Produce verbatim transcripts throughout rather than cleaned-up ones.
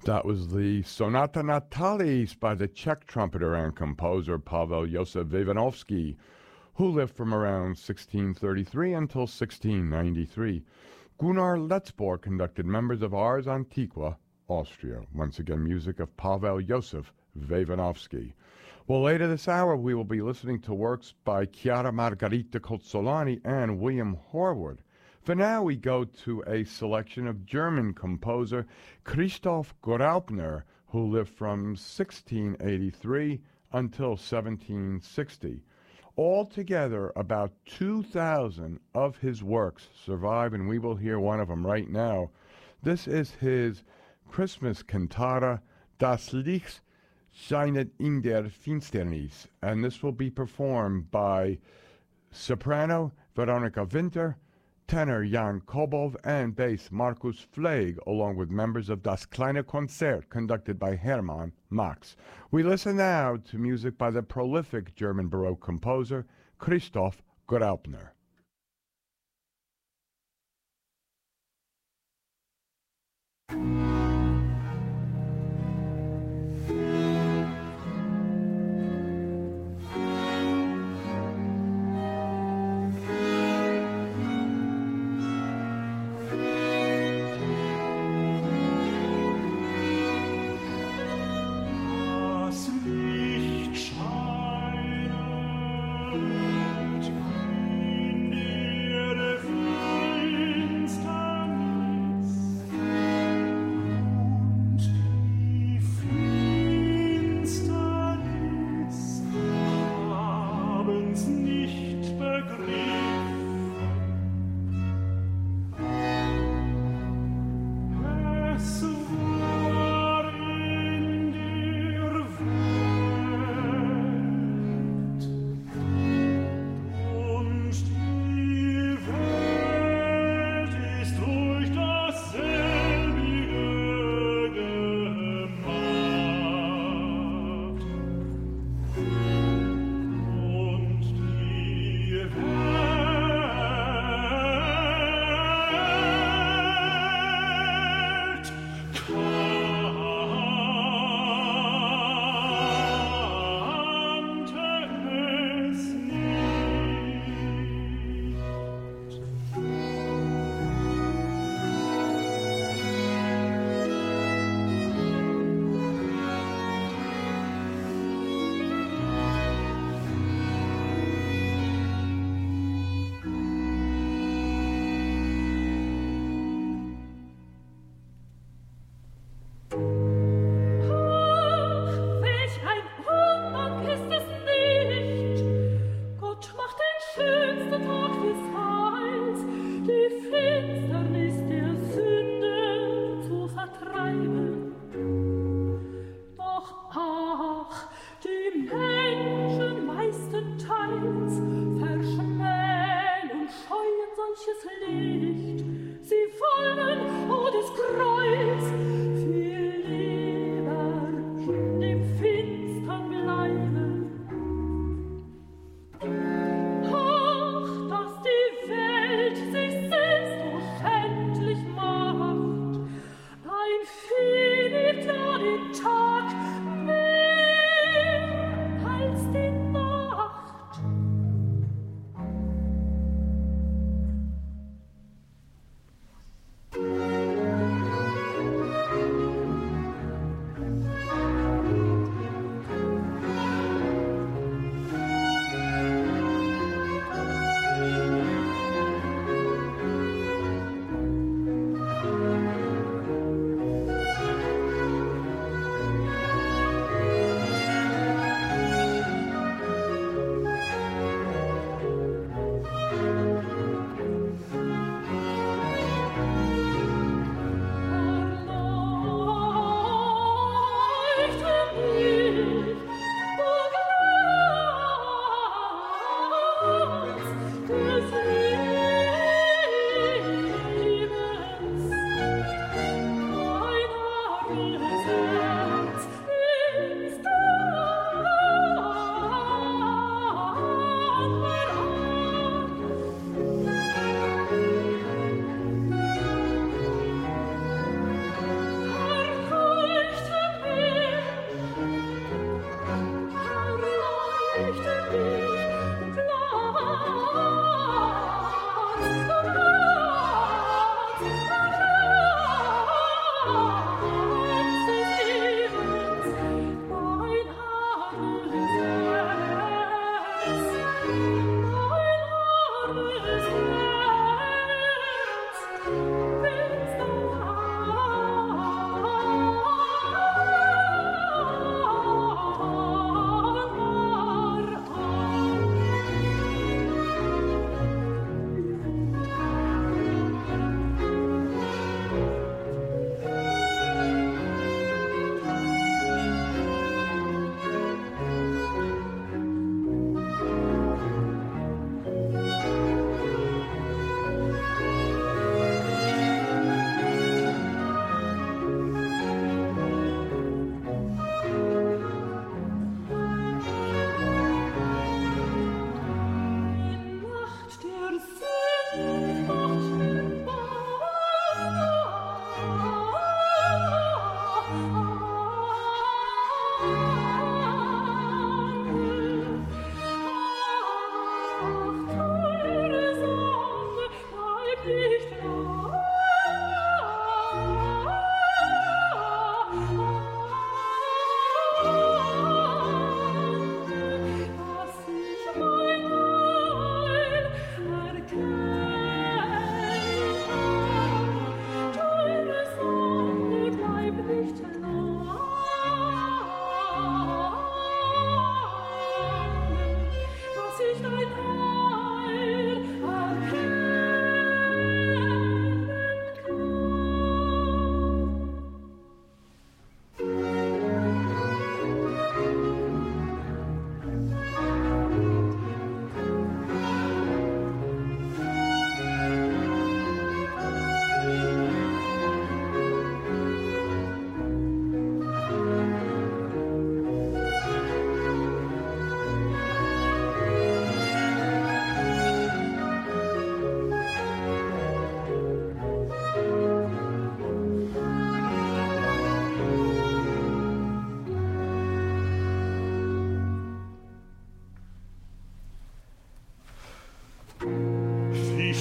That was the Sonata Natalis by the Czech trumpeter and composer Pavel Josef Ivanovsky, who lived from around sixteen thirty-three until sixteen ninety-three. Gunnar Letzbohr conducted members of Ars Antiqua, Austria. Once again, music of Pavel Josef Ivanovsky. Well, later this hour, we will be listening to works by Chiara Margherita Cozzolani and William Horwood. For now, we go to a selection of German composer Christoph Graupner, who lived from sixteen eighty-three until seventeen sixty. Altogether, about two thousand of his works survive, and we will hear one of them right now. This is his Christmas cantata, Das Licht scheinet in der Finsternis, and this will be performed by soprano Veronika Winter, tenor Jan Kobov, and bass Markus Fleig, along with members of Das Kleine Konzert, conducted by Hermann Max. We listen now to music by the prolific German Baroque composer Christoph Graupner. Die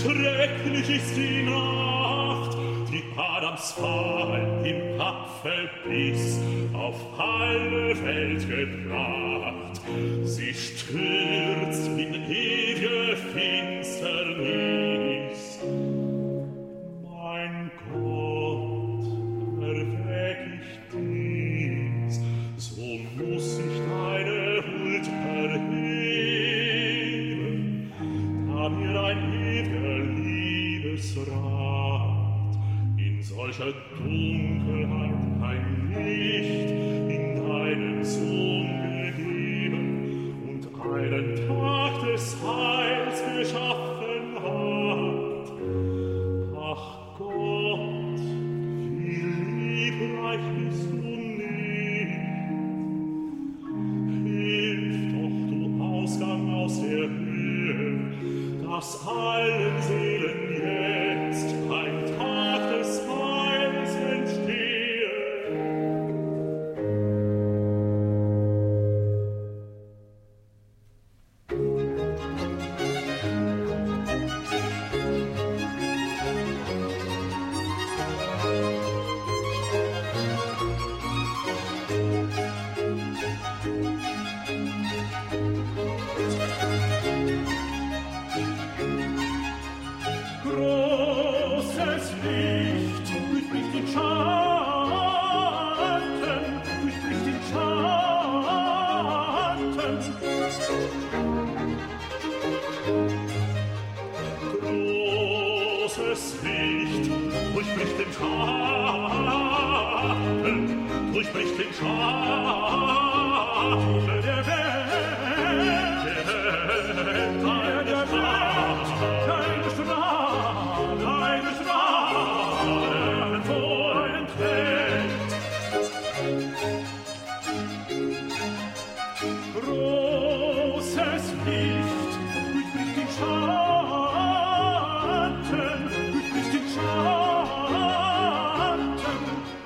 schrecklich ist die Nacht, die Adams Fall im Apfelbiss auf alle Welt gebracht. Sie stürzt in ewige Finsternis. Mein Gott, erweck ich dies, so muss ich deine Huld erheben, da mir ein ewiger Liebesrat in solcher Dunkelheit ein Licht in deinen Sohn gegeben und einen Tag des Heils geschaffen hat. Ach Gott, wie liebreich bist du nicht. Hilf doch, du Ausgang aus der Höhe, dass allen Seelen jetzt ein Tag des Heils entstehe. Großes Licht durchbricht den Schatten, durchbricht den Schatten. Großes Licht durchbricht den Schatten, durchbricht den Schatten der Welt, der Welt, der Welt, deine Strahlen, deine Strahlen vor enthält. Großes Licht durchbricht den Schatten, durchbricht den Schatten.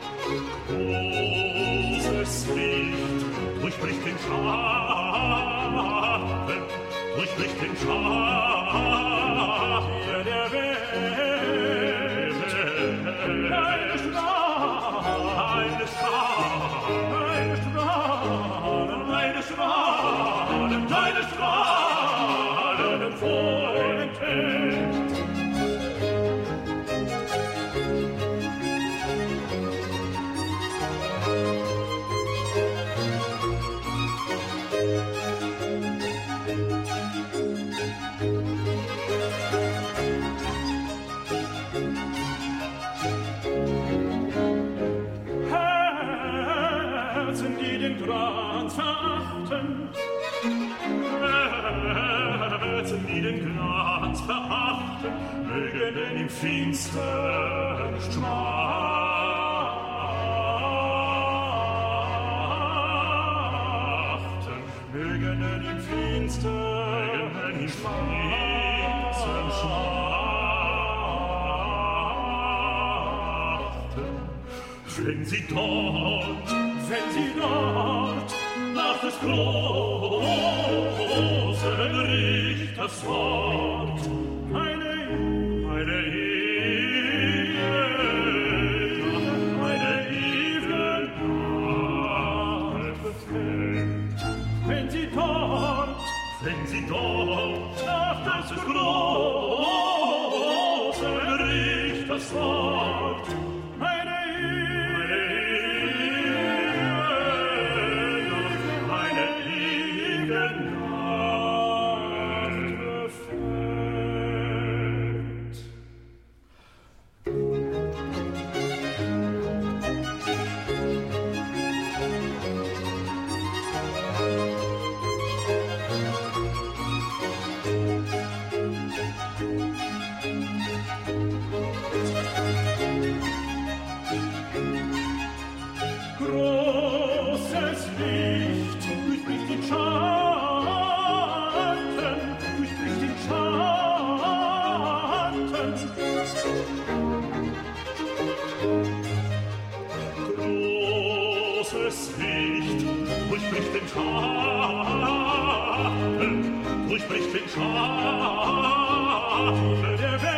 Großes Licht durchbricht den Schatten, durchbricht den Schatten der Welt. Deine Strahlen, deine Strahlen, deine Strahlen, deine Strahlen vorenthält. Herzen, die den Glanz verachten, Herzen, die den Glanz verachten, mögen denn im Finstern schmachten, mögen denn im Finstern schmachten, schmachten. Wenn sie dort, wenn sie dort nach des großen Richters Wort eine, eine ewige, eine ewige Nacht befällt. Wenn sie dort, wenn sie dort nach des großen Richters Wort eine großes Licht durchbricht den Schatten, durchbricht den Schatten. Großes Licht durchbricht den Schatten, durchbricht den Schatten der Welt.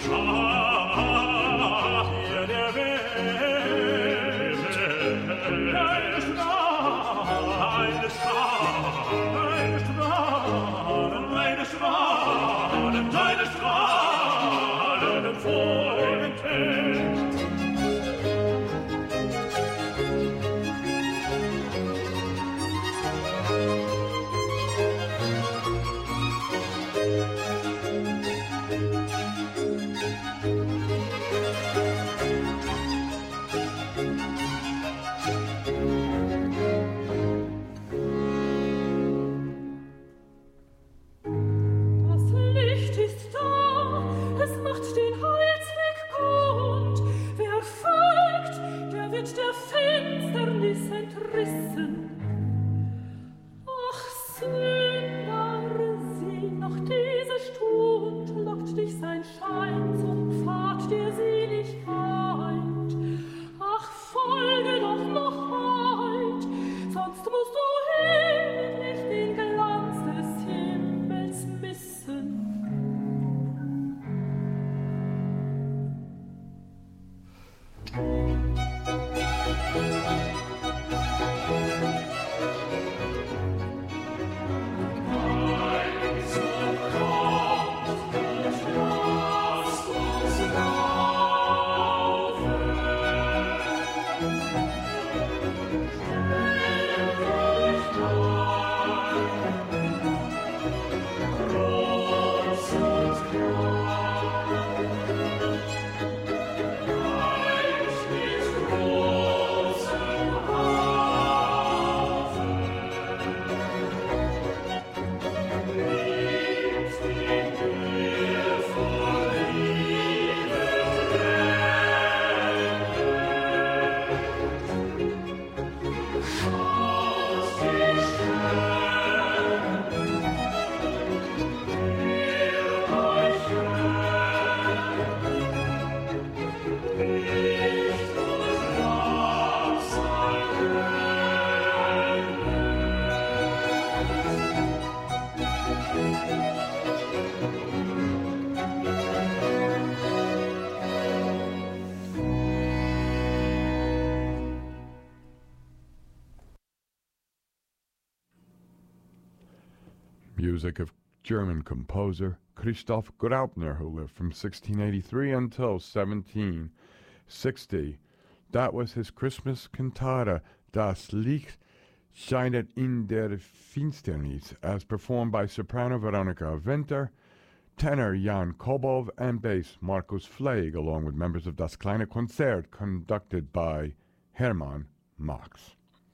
Music of German composer Christoph Graupner, who lived from sixteen eighty-three until seventeen sixty. That was his Christmas cantata, Das Licht scheinet in der Finsternis, as performed by soprano Veronika Winter, tenor Jan Kobov, and bass Markus Fleig, along with members of Das Kleine Konzert, conducted by Hermann Max.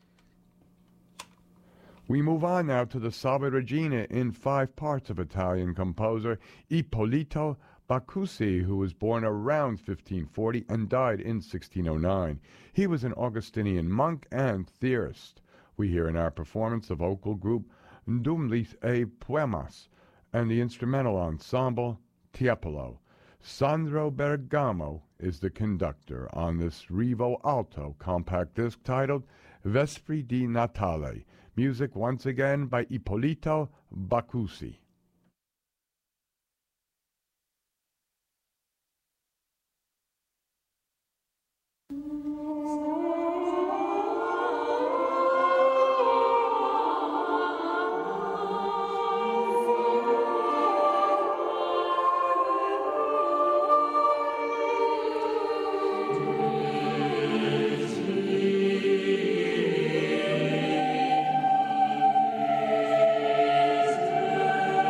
We move on now to the Salve Regina in five parts of Italian composer Ippolito Baccusi, who was born around fifteen forty and died in sixteen oh nine. He was an Augustinian monk and theorist. We hear in our performance the vocal group Dumlis e Poemas and the instrumental ensemble Tiepolo. Sandro Bergamo is the conductor on this Revo Alto compact disc titled Vespri di Natale. Music once again by Ippolito Baccusi. Thank you.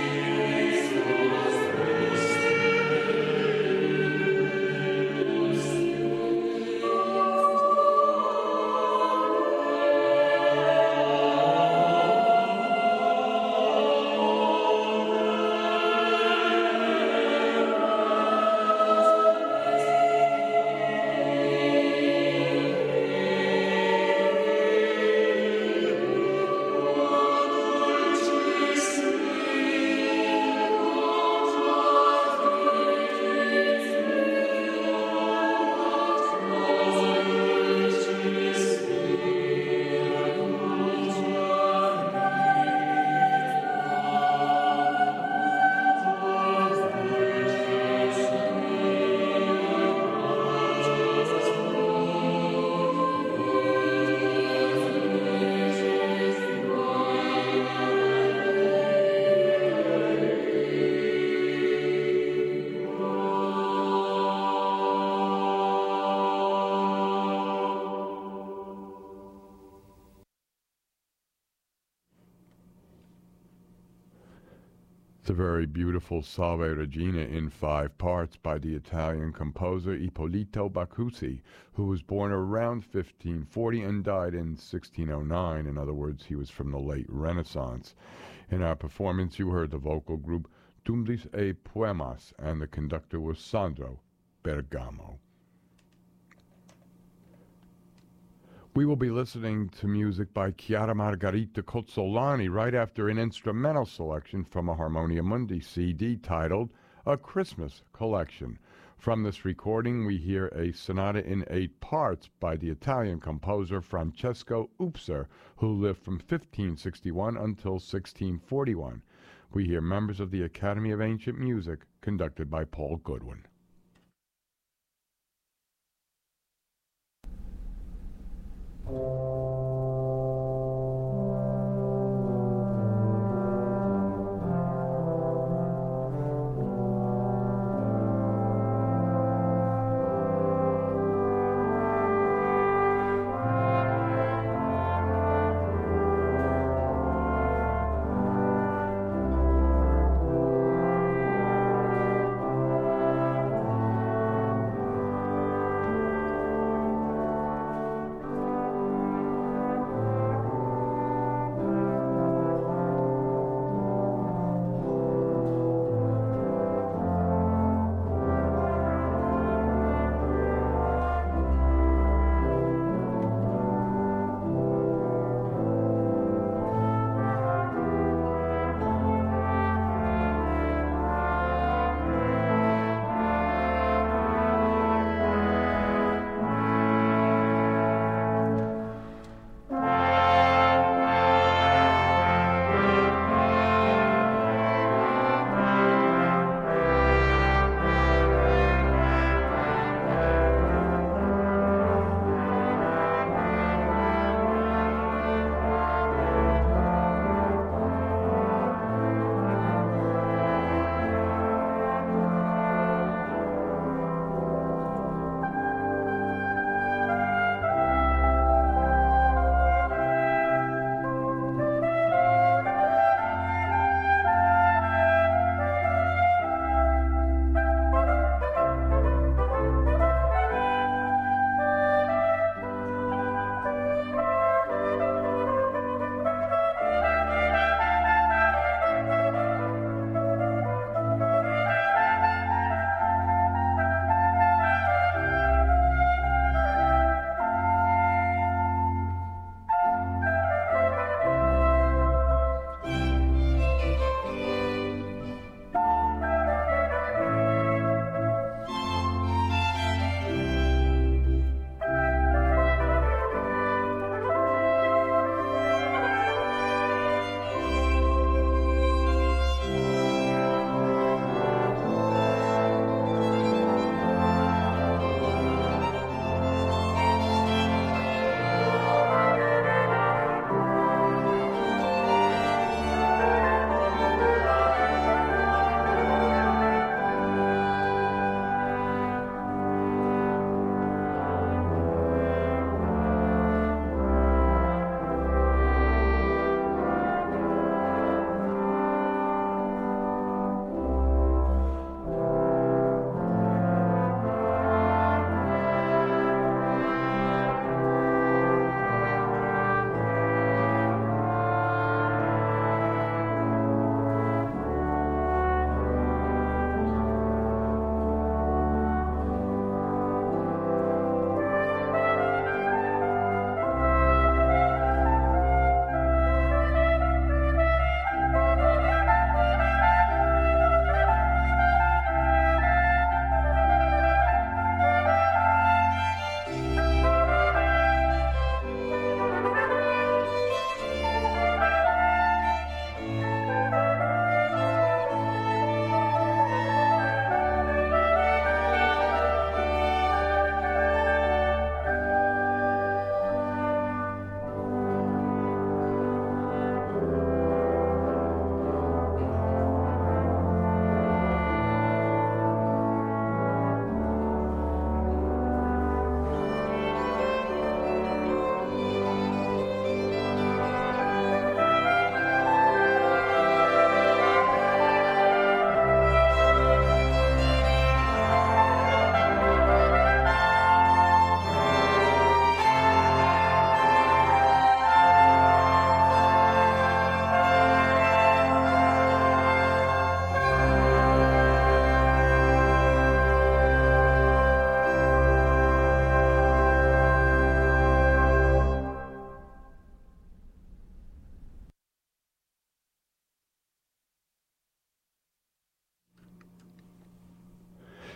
It's a very beautiful Salve Regina in five parts by the Italian composer Ippolito Baccucci, who was born around fifteen forty and died in sixteen oh nine. In other words, he was from the late Renaissance. In our performance, you heard the vocal group Tumblis e Poemas, and the conductor was Sandro Bergamo. We will be listening to music by Chiara Margherita Cozzolani right after an instrumental selection from a Harmonia Mundi C D titled A Christmas Collection. From this recording, we hear a sonata in eight parts by the Italian composer Francesco Upser, who lived from fifteen sixty-one until sixteen forty-one. We hear members of the Academy of Ancient Music, conducted by Paul Goodwin.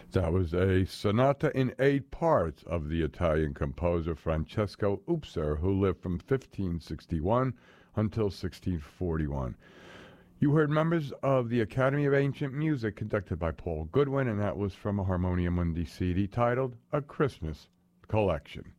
That was a sonata in eight parts of the Italian composer Francesco Ubser, who lived from fifteen sixty-one until sixteen forty-one. You heard members of the Academy of Ancient Music conducted by Paul Goodwin, and that was from a Harmonia Mundi C D titled A Christmas Collection.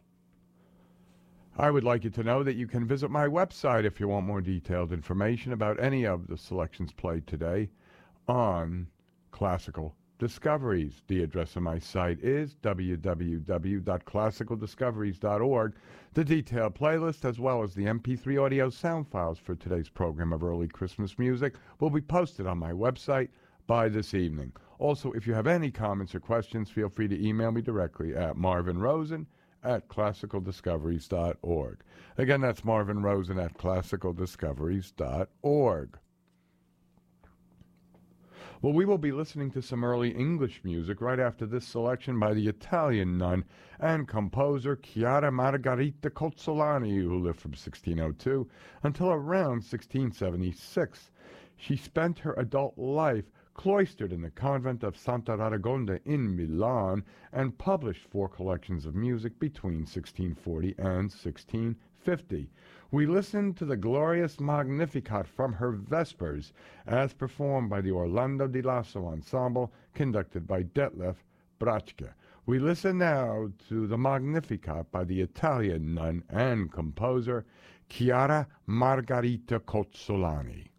I would like you to know that you can visit my website if you want more detailed information about any of the selections played today on Classical Discoveries. The address of my site is w w w dot classical discoveries dot org. The detailed playlist, as well as the M P three audio sound files for today's program of early Christmas music, will be posted on my website by this evening. Also, if you have any comments or questions, feel free to email me directly at marvin rosen at classical discoveries dot org. Again, that's Marvin Rosen at classical discoveries dot org. Well, we will be listening to some early English music right after this selection by the Italian nun and composer Chiara Margherita Cozzolani, who lived from sixteen oh two until around sixteen seventy-six. She spent her adult life cloistered in the convent of Santa Radegonda in Milan and published four collections of music between sixteen forty and sixteen fifty. We listened to the glorious Magnificat from her Vespers, as performed by the Orlando di Lasso Ensemble, conducted by Detlef Brachke. We listen now to the Magnificat by the Italian nun and composer Chiara Margherita Cozzolani.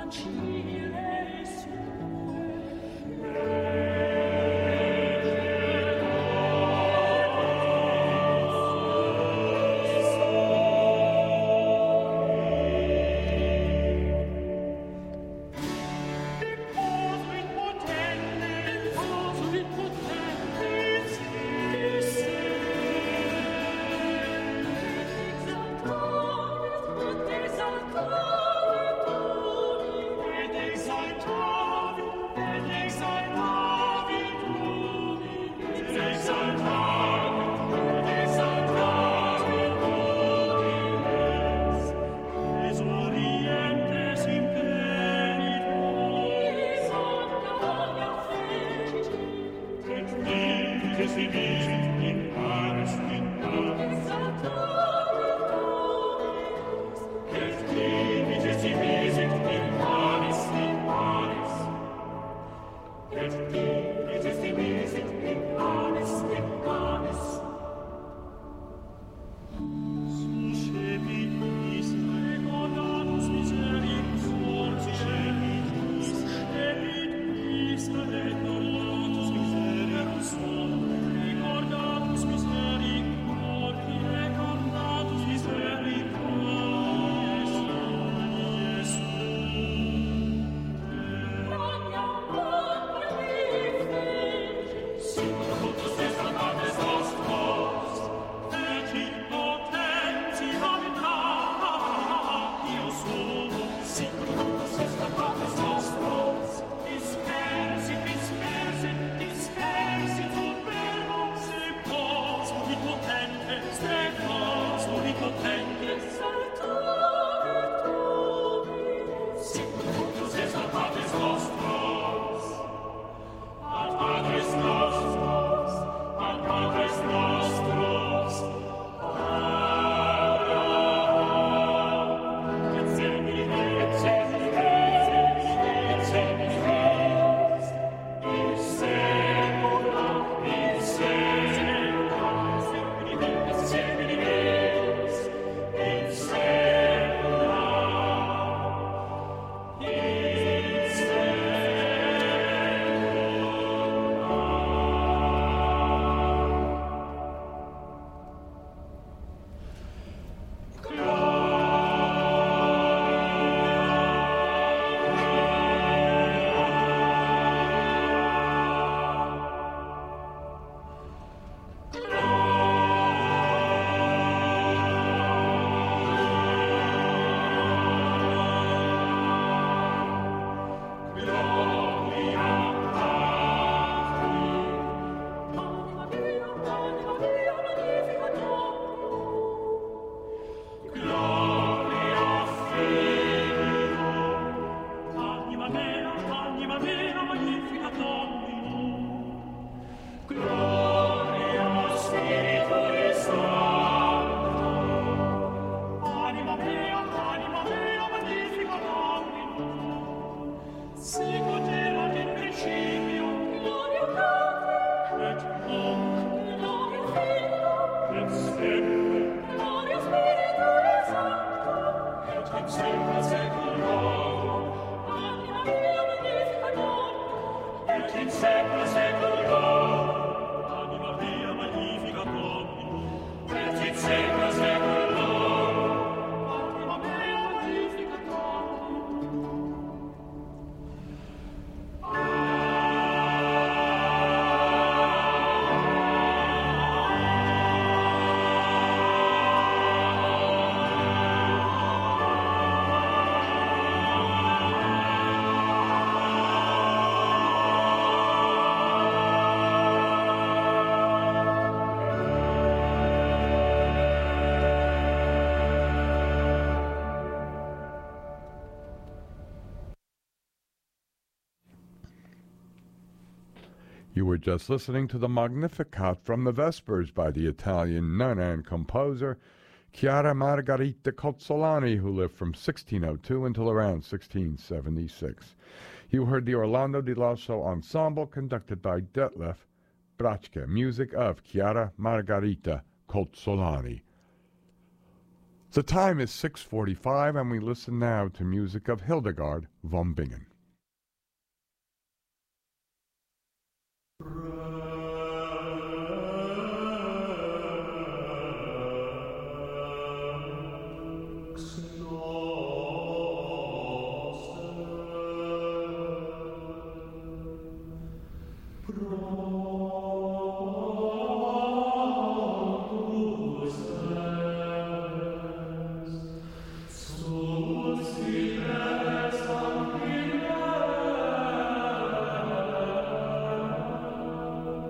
You were just listening to the Magnificat from the Vespers by the Italian nun and composer Chiara Margherita Cozzolani, who lived from sixteen oh two until around sixteen seventy-six. You heard the Orlando di Lasso Ensemble conducted by Detlef Brachke, music of Chiara Margherita Cozzolani. The time is six forty-five, and we listen now to music of Hildegard von Bingen. Thank you.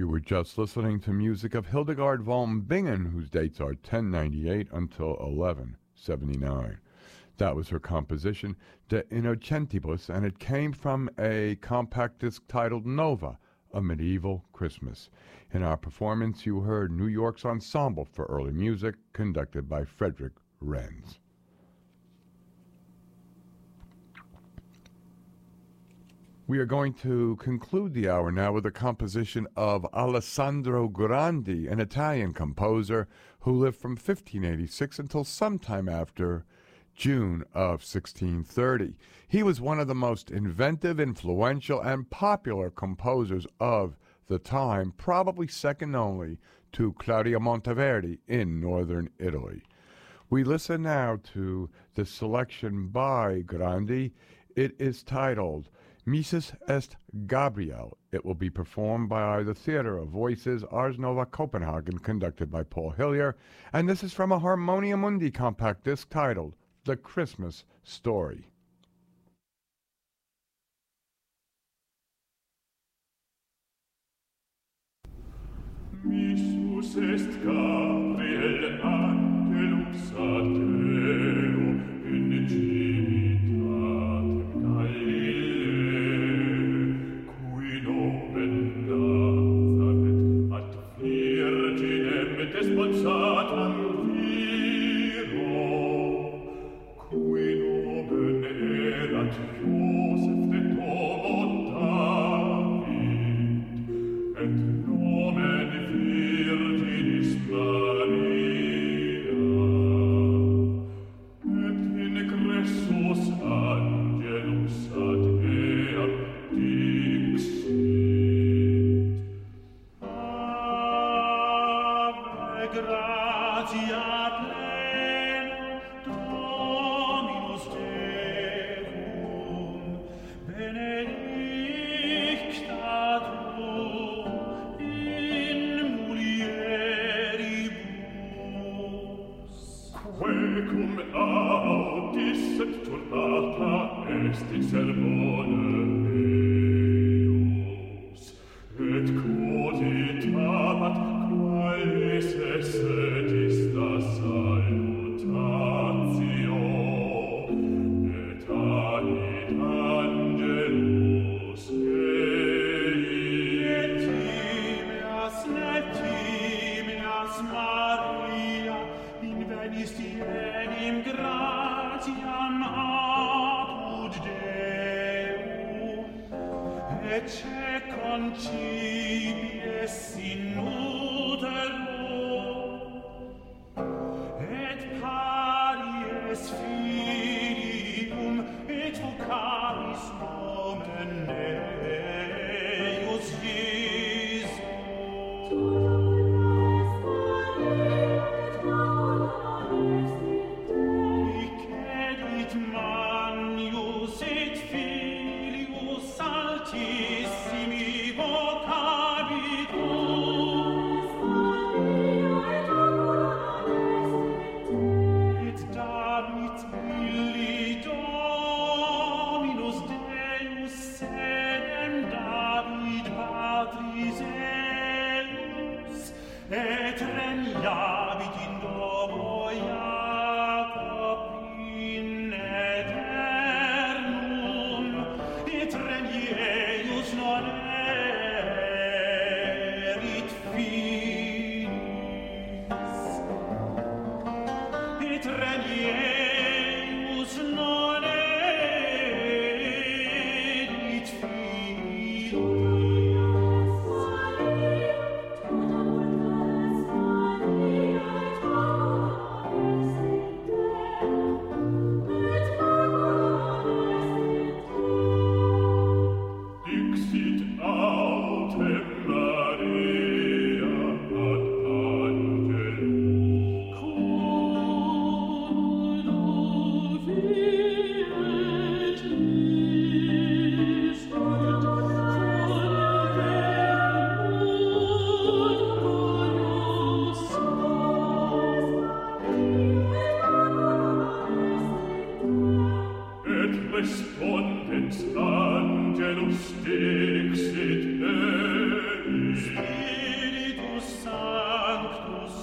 You were just listening to music of Hildegard von Bingen, whose dates are ten ninety-eight until eleven seventy-nine. That was her composition, De Innocentibus, and it came from a compact disc titled Nova, A Medieval Christmas. In our performance, you heard New York's Ensemble for Early Music, conducted by Frederick Renz. We are going to conclude the hour now with a composition of Alessandro Grandi, an Italian composer who lived from fifteen eighty-six until sometime after June of sixteen thirty. He was one of the most inventive, influential, and popular composers of the time, probably second only to Claudio Monteverdi in northern Italy. We listen now to the selection by Grandi. It is titled Misses est Gabriel. It will be performed by the Theatre of Voices, Ars Nova Copenhagen, conducted by Paul Hillier, and this is from a Harmonia Mundi compact disc titled The Christmas Story. Missus est Gabriel angelus ad Deo in civitatem Galilee, cui nomen Nazaret ad virginem desposatam viro, cui nomen erat Joseph de Tomo David, et nomen Virginis Maria, et in Cressus Angelus ad eam dixit. Ave gratia plena, Dominus tecum, benedicta tu in mulieribus. Quecum audis et turbata est in sermone meus, et cogitabat qualis esse dista salutatio, et alit angelus ei. Et timeas, et timeas Maria, in venis enim gratiam apud Deum, et ce concipies in utero, et paries filium, et vocaris nomen eius Iesus. Icedit Manius et Filius Altissimi vocabitur, et David illi Dominus Deus sedem David patris eius, et regnabit in domo Jacob in aeternum, et regni eius non erit finis, et regni eius non erit finis. Dixit autem Maria ad angelum, cum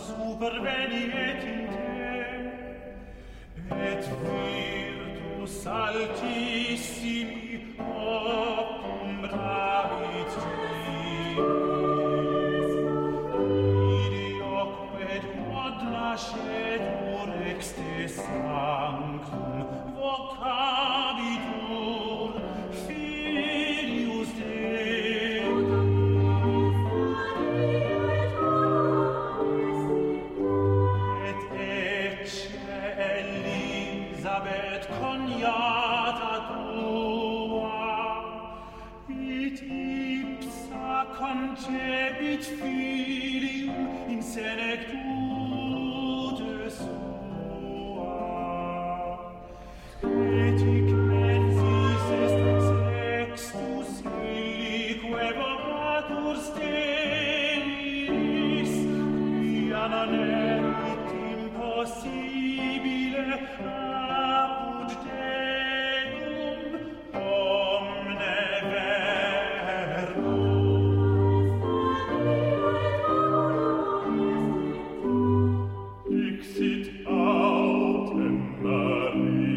superveniet in te, et virtus altissimi optum bravit tiris, idioque quod lascetur exte sanctum vocabitur Filius Dei. Et ecce Elisabeth coniata tua, it ipsa concepit filium in senectude sua. Et hic mensis est sextus illique vocatur sterilis, quia non erit impossibile apud Deum omne verbo. Dixit autem Maria.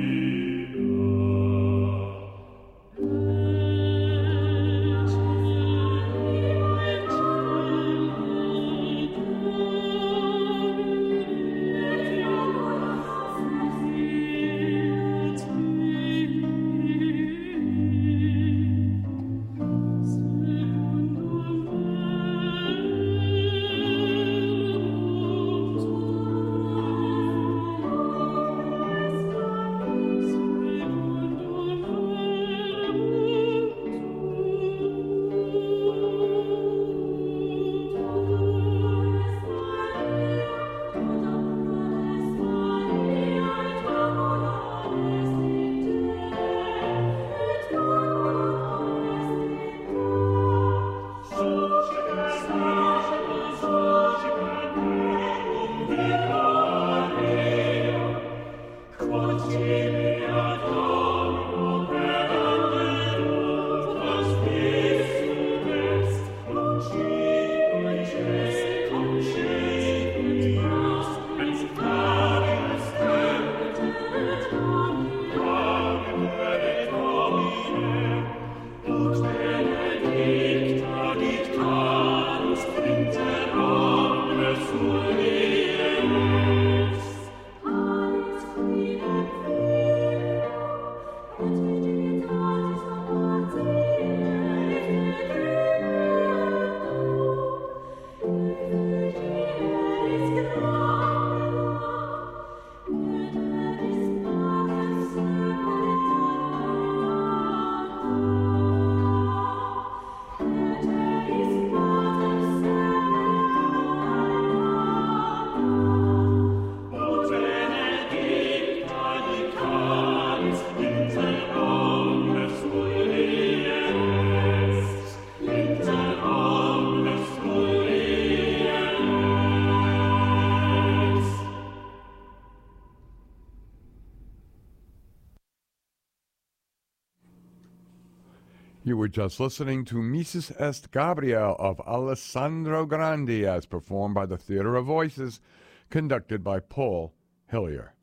You were just listening to Mises Est Gabriel of Alessandro Grandi as performed by the Theatre of Voices, conducted by Paul Hillier.